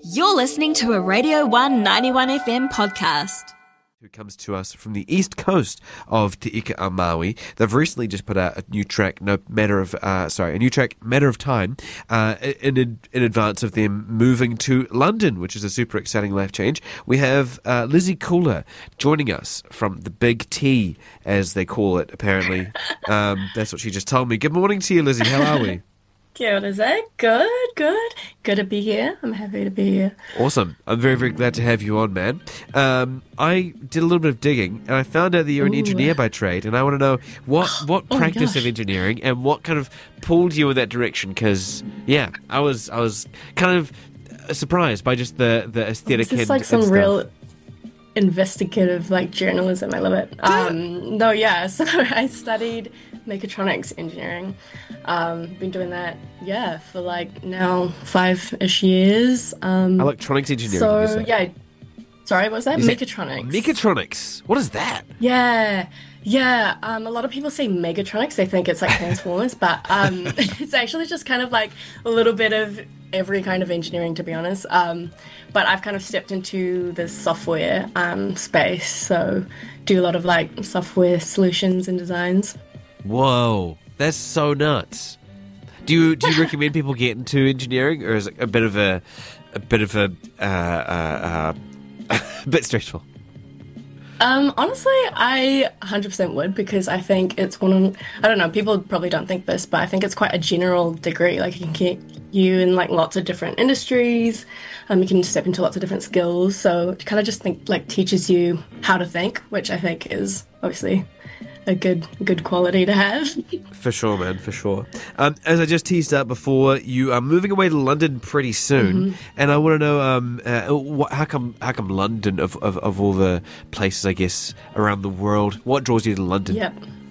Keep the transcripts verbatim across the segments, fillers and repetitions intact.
You're listening to a Radio one ninety-one F M podcast. Who comes to us from the east coast of Te Ika a Maui. They've recently just put out a new track, no matter of uh, sorry, a new track, Matter of Time, uh, in in advance of them moving to London, which is a super exciting life change. We have uh, Lizzie Cooler joining us from the Big T, as they call it. Apparently, um, that's what she just told me. Good morning to you, Lizzie. How are we? Kia ora, Zach. Good, good. Good to be here. I'm happy to be here. Awesome. I'm very, very glad to have you on, man. Um, I did a little bit of digging, and I found out that you're an Ooh. engineer by trade, and I want to know what, what Oh my practice gosh. of engineering and what kind of pulled you in that direction, because, yeah, I was I was kind of surprised by just the, the aesthetic This is and, like some and stuff. real investigative like journalism. I love it. Um, no, yeah. So I studied mechatronics engineering. Um, been doing that, yeah, for like now five-ish years. Um, Electronics engineering, did so you say? yeah. Sorry, what was that? You said Mechatronics. Mechatronics. What is that? Yeah, yeah. Um, a lot of people say Megatronics. They think it's like Transformers, but um, it's actually just kind of like a little bit of every kind of engineering, to be honest. Um, but I've kind of stepped into the software um, space, so do a lot of like software solutions and designs. Whoa, that's so nuts. Do you do you recommend people get into engineering, or is it a bit of a a bit of a uh, uh, uh, a bit stressful? Um, honestly, I one hundred percent would, because I think it's one of, I don't know, people probably don't think this, but I think it's quite a general degree. Like, it can get you in like lots of different industries. Um, you can step into lots of different skills. So it kind of just think like teaches you how to think, which I think is obviously a good good quality to have. For sure, man, for sure. Um, as I just teased out before, you are moving away to London pretty soon, Mm-hmm. and I want to know um, uh, what, how come how come London of, of of all the places, I guess, around the world? What draws you to London? Yep.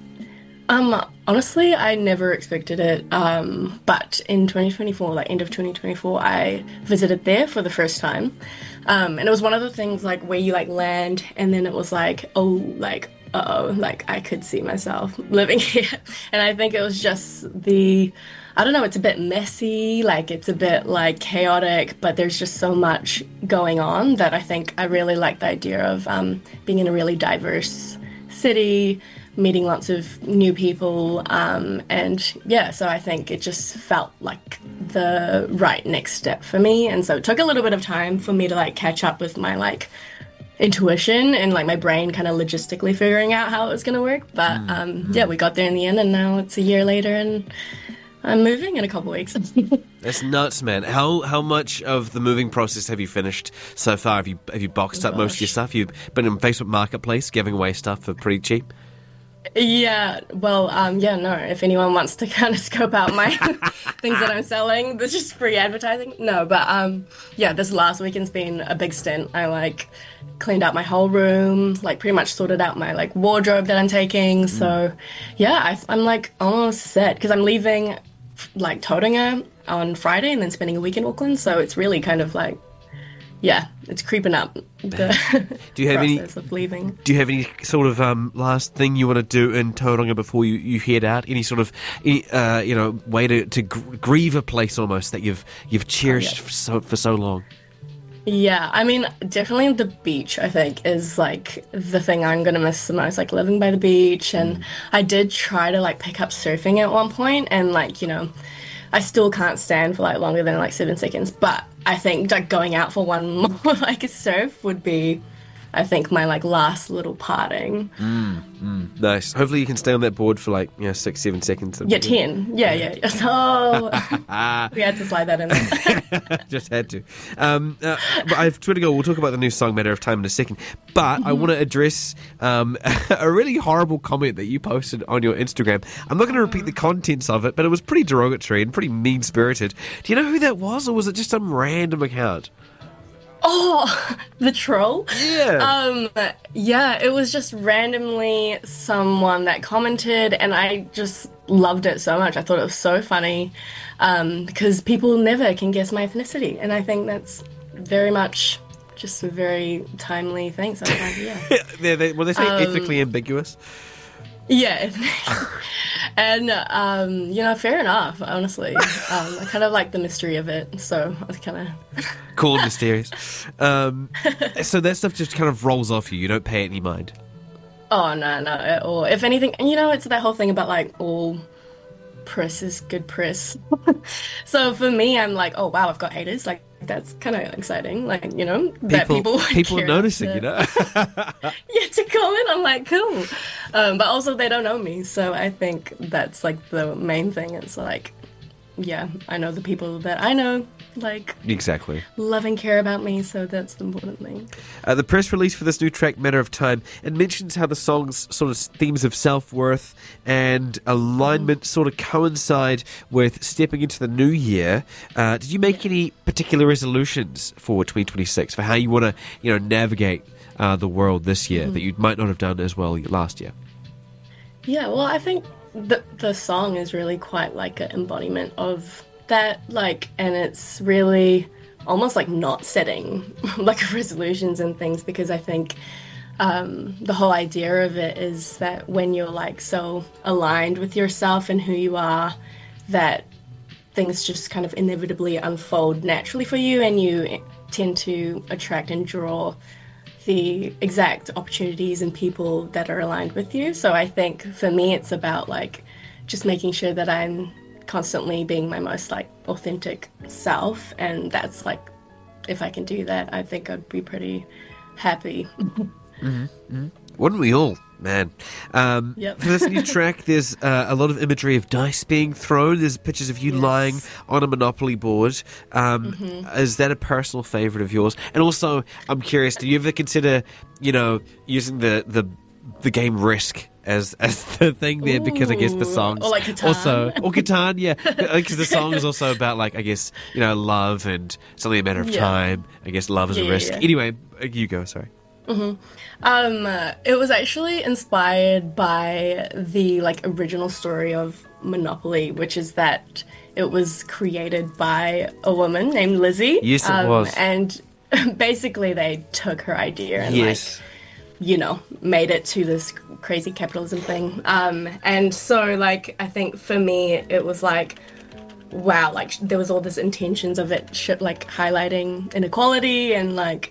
Um, honestly, I never expected it. Um, but in twenty twenty-four, like end of twenty twenty-four, I visited there for the first time. Um, and it was one of the things like where you like land and then it was like, oh, like, uh-oh, like I could see myself living here. And I think it was just the, I don't know, it's a bit messy, like it's a bit like chaotic, but there's just so much going on that I think I really like the idea of um, being in a really diverse city, meeting lots of new people, um, and yeah, so I think it just felt like the right next step for me. And so it took a little bit of time for me to like catch up with my like intuition and like my brain kind of logistically figuring out how it was going to work. But um, yeah, we got there in the end, and now it's a year later and I'm moving in a couple weeks. That's nuts, man. How how much of the moving process have you finished so far? Have you have you boxed Oh, up most of your gosh. stuff? You've been in Facebook Marketplace giving away stuff for pretty cheap. Yeah, well, um, yeah, no, if anyone wants to kind of scope out my things that I'm selling, that's just free advertising. No, but um, yeah, this last weekend's been a big stint. I like cleaned out my whole room, like pretty much sorted out my like wardrobe that I'm taking. So yeah, I, I'm like almost set because I'm leaving like Tauranga on Friday and then spending a week in Auckland. So it's really kind of like, yeah, it's creeping up the Do you have any- process of leaving. Do you have any sort of um, last thing you want to do in Tauranga before you, you head out? Any sort of any, uh, you know way to, to gr- grieve a place almost that you've you've cherished yeah. for so for so long? Yeah, I mean, definitely the beach, I think, is like the thing I'm gonna miss the most, like living by the beach. And I did try to like pick up surfing at one point, and like, you know, I still can't stand for like longer than like seven seconds. But I think like going out for one more like a surf would be, I think, my like last little parting. Nice. Hopefully you can stay on that board for like you know six seven seconds. Yeah, ten. Yeah, yeah. yeah. So we had to slide that in there. Just had to. Um, uh, but I have Twitter go. We'll talk about the new song "Matter of Time" in a second. But I want to address um, a really horrible comment that you posted on your Instagram. I'm not going to repeat the contents of it, but it was pretty derogatory and pretty mean spirited. Do you know who that was, or was it just some random account? Oh, the troll? Yeah. Um, yeah, it was just randomly someone that commented, and I just loved it so much. I thought it was so funny, um, because people never can guess my ethnicity, and I think that's very much just a very timely thing sometimes, yeah. they, they, well, they say Um, ethically ambiguous. Yeah. And, um, you know, fair enough, honestly. Um, I kind of like the mystery of it, so I was kind of... Cool and mysterious. Um, so that stuff just kind of rolls off you. You don't pay it any mind. Oh, no, no, at all. If anything, you know, it's that whole thing about, like, all press is good press. So for me, I'm like, oh, wow, I've got haters. Like, that's kind of exciting. Like, you know, that people People care noticing, to, you know? yeah, to comment. I'm like, cool. Um, but also, they don't know me. So I think that's, like, the main thing. It's like, yeah, I know the people that I know, like, exactly, love and care about me, so that's the important thing. Uh, the press release for this new track, Matter of Time, it mentions how the song's sort of themes of self-worth and alignment mm. sort of coincide with stepping into the new year. Uh, did you make yeah. any particular resolutions for twenty twenty-six for how you want to, you know, navigate uh, the world this year mm. that you might not have done as well last year? Yeah, well, I think the the song is really quite like an embodiment of that, like, and it's really almost like not setting like resolutions and things, because I think um, the whole idea of it is that when you're like so aligned with yourself and who you are, that things just kind of inevitably unfold naturally for you, and you tend to attract and draw the exact opportunities and people that are aligned with you. So I think for me, it's about like just making sure that I'm constantly being my most like authentic self, and that's like, if I can do that, I think I'd be pretty happy. mm-hmm, mm-hmm. Wouldn't we all, man? Um, yep. For this new track, there's uh, a lot of imagery of dice being thrown. There's pictures of you yes. lying on a Monopoly board. Um, mm-hmm. Is that a personal favourite of yours? And also, I'm curious, do you ever consider, you know, using the the, the game Risk as as the thing there? Ooh. Because I guess the song's or like Catan. also or Catan, yeah, because the song is also about like I guess you know love and it's only a matter of yeah. time. I guess love is yeah, a risk. Yeah. Anyway, you go. Sorry. Mm-hmm. Um, uh, it was actually inspired by the like original story of Monopoly, which is that it was created by a woman named Lizzie. Yes, it um, was. And basically, they took her idea and yes. like, you know, made it to this crazy capitalism thing. Um, and so, like, I think for me, it was like, wow, like there was all this intentions of it, sh- like highlighting inequality and like.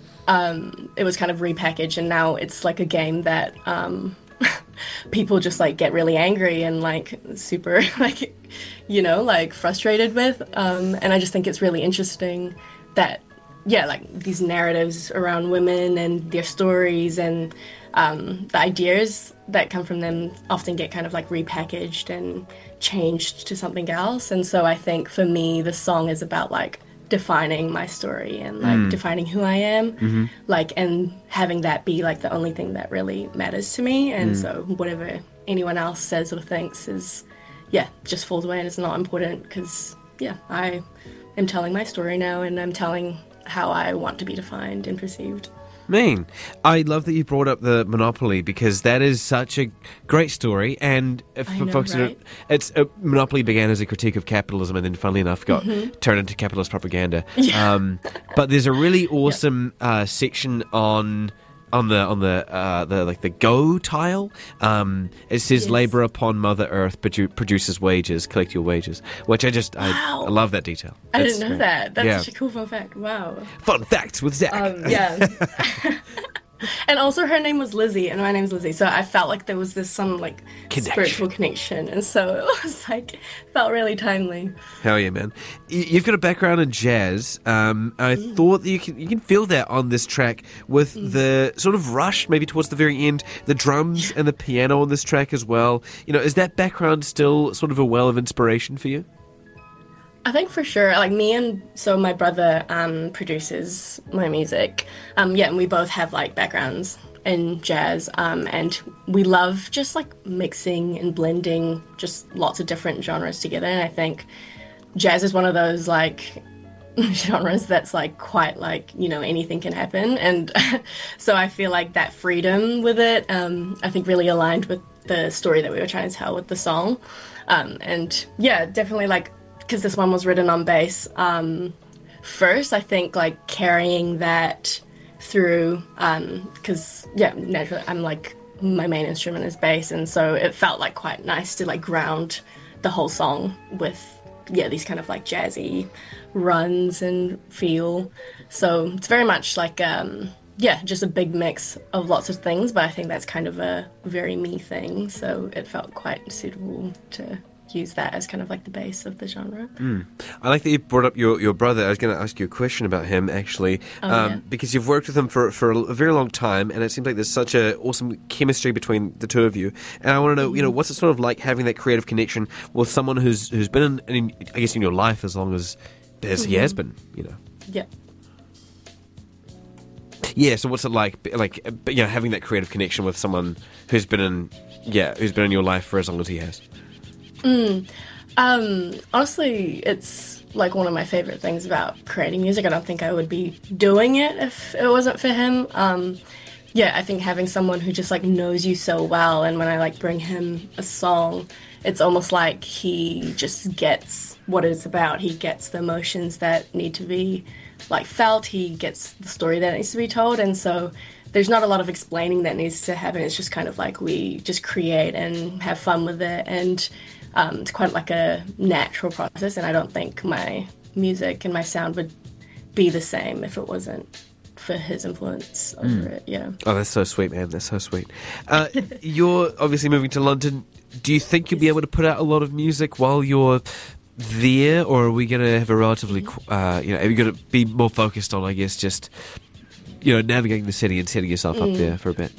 Um, it was kind of repackaged, and now it's like a game that um, people just like get really angry and like super like you know like frustrated with, um, and I just think it's really interesting that yeah like these narratives around women and their stories and um, the ideas that come from them often get kind of like repackaged and changed to something else. And so I think for me the song is about like defining my story and like mm. defining who I am, mm-hmm. like, and having that be like the only thing that really matters to me. And mm. so whatever anyone else says or thinks is, yeah, just falls away and it's not important, because yeah, I am telling my story now and I'm telling how I want to be defined and perceived. Mean. I love that you brought up the Monopoly, because that is such a great story, and for know, folks right? who it's uh, Monopoly began as a critique of capitalism and then funnily enough got mm-hmm. turned into capitalist propaganda. Yeah. Um, but there's a really awesome yep. uh, section on on the on the uh, the like the Go tile. Um, it says yes. labor upon Mother Earth produ- produces wages, collect your wages, which I just I, wow. I love that detail. I That's didn't know great. that. That's yeah. such a cool fun fact. Wow. Fun facts with Zach. Um, yeah. And also her name was Lizzie and my name's Lizzie, so I felt like there was this some like connection. spiritual connection, and so it was like felt really timely. Hell yeah, man. You've got a background in jazz. Um, I mm. thought that you can you can feel that on this track with mm. the sort of rush maybe towards the very end, the drums yeah. and the piano on this track as well. You know, is that background still sort of a well of inspiration for you? I think for sure, like me and so my brother um, produces my music. Um, yeah, and we both have like backgrounds in jazz, um, and we love just like mixing and blending just lots of different genres together. And I think jazz is one of those like genres that's like quite like, you know, anything can happen. And so I feel like that freedom with it, um, I think really aligned with the story that we were trying to tell with the song. Um, and yeah, definitely like, because this one was written on bass um, first, I think like carrying that through, because um, yeah, naturally I'm like my main instrument is bass, and so it felt like quite nice to like ground the whole song with yeah these kind of like jazzy runs and feel. So it's very much like um yeah just a big mix of lots of things, but I think that's kind of a very me thing, so it felt quite suitable to use that as kind of like the base of the genre. Mm. I like that you brought up your, your brother. I was going to ask you a question about him, actually, oh, um, yeah. because you've worked with him for, for a very long time, and it seems like there's such a awesome chemistry between the two of you. And I want to know, mm-hmm. you know, what's it sort of like having that creative connection with someone who's who's been, in, in I guess, in your life as long as, as mm-hmm. he has been, you know? Yeah. Yeah, so what's it like, like, you know, having that creative connection with someone who's been in, yeah, who's been in your life for as long as he has? Mm. Um, honestly, it's like one of my favorite things about creating music. I don't think I would be doing it if it wasn't for him. Um, yeah, I think having someone who just like knows you so well, and when I like bring him a song, it's almost like he just gets what it's about. He gets the emotions that need to be like felt. He gets the story that needs to be told, and so there's not a lot of explaining that needs to happen. It's just kind of like we just create and have fun with it, and Um, it's quite like a natural process, and I don't think my music and my sound would be the same if it wasn't for his influence over mm. it, yeah. Oh, that's so sweet, man. That's so sweet. Uh, you're obviously moving to London. Do you think you'll be able to put out a lot of music while you're there, or are we going to have a relatively, uh, you know, are you going to be more focused on, I guess, just, you know, navigating the city and setting yourself mm. up there for a bit?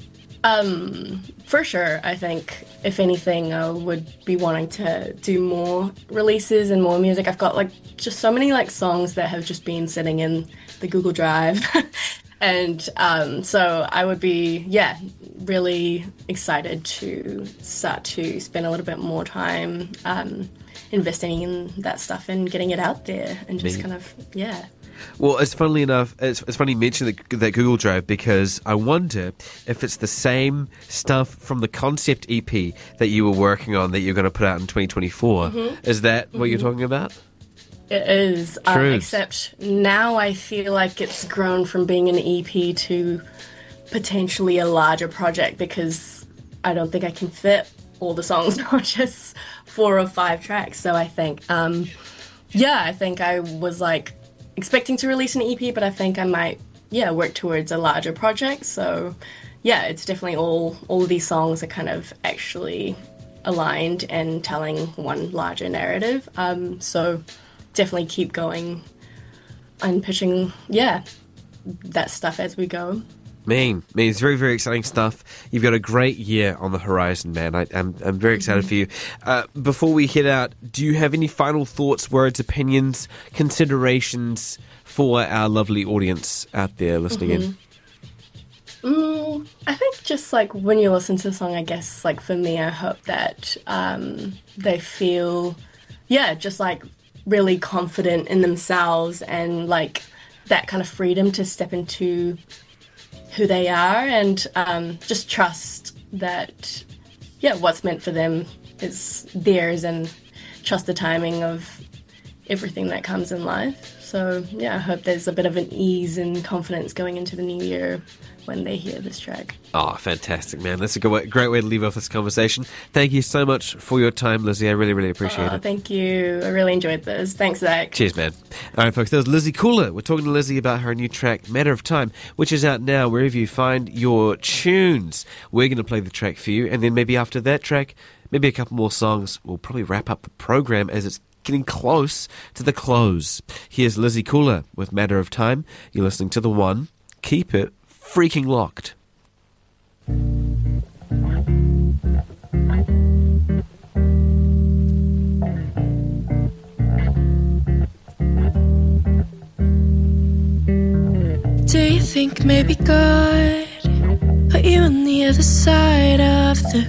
Um, for sure. I think if anything, I would be wanting to do more releases and more music. I've got like just so many like songs that have just been sitting in the Google Drive. and um, so I would be, yeah, really excited to start to spend a little bit more time um, investing in that stuff and getting it out there and just kind of, yeah. Well, it's funnily enough, it's, it's funny you mention that, that Google Drive, because I wonder if it's the same stuff from the concept E P that you were working on that you're going to put out in twenty twenty-four. Mm-hmm. Is that what mm-hmm. you're talking about? It is, um, except now I feel like it's grown from being an E P to potentially a larger project, because I don't think I can fit all the songs, not just four or five tracks. So I think, um, yeah, I think I was like, expecting to release an E P, but I think I might, yeah, work towards a larger project. So, yeah, it's definitely all all of these songs are kind of actually aligned and telling one larger narrative. Um, so, definitely keep going and pitching, yeah, that stuff as we go. Man, man, it's very, very exciting stuff. You've got a great year on the horizon, man. I, I'm, I'm very excited mm-hmm. for you. Uh, before we head out, do you have any final thoughts, words, opinions, considerations for our lovely audience out there listening mm-hmm. in? Mm, I think just like when you listen to the song, I guess like for me, I hope that um, they feel, yeah, just like really confident in themselves and like that kind of freedom to step into who they are, and um, just trust that, yeah, what's meant for them is theirs, and trust the timing of everything that comes in life. So, yeah, I hope there's a bit of an ease and confidence going into the new year when they hear this track. Oh, fantastic, man. That's a good way, great way to leave off this conversation. Thank you so much for your time, Lizzie. I really, really appreciate oh, it. Thank you. I really enjoyed this. Thanks, Zach. Cheers, man. All right, folks, that was Lizzie Cooler. We're talking to Lizzie about her new track, Matter of Time, which is out now wherever you find your tunes. We're going to play the track for you, and then maybe after that track, maybe a couple more songs. We'll probably wrap up the program as it's getting close to the close. Here's Lizzie Cooler with Matter of Time. You're listening to The One. Keep it freaking locked. Do you think maybe God put you on the other side of the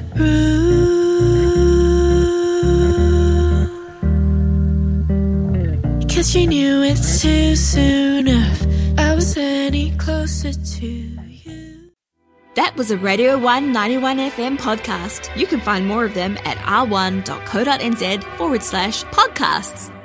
room? Because you knew it too soon if I was any closer to you. That was a Radio one ninety-one F M podcast. You can find more of them at r one dot co dot n z forward slash podcasts.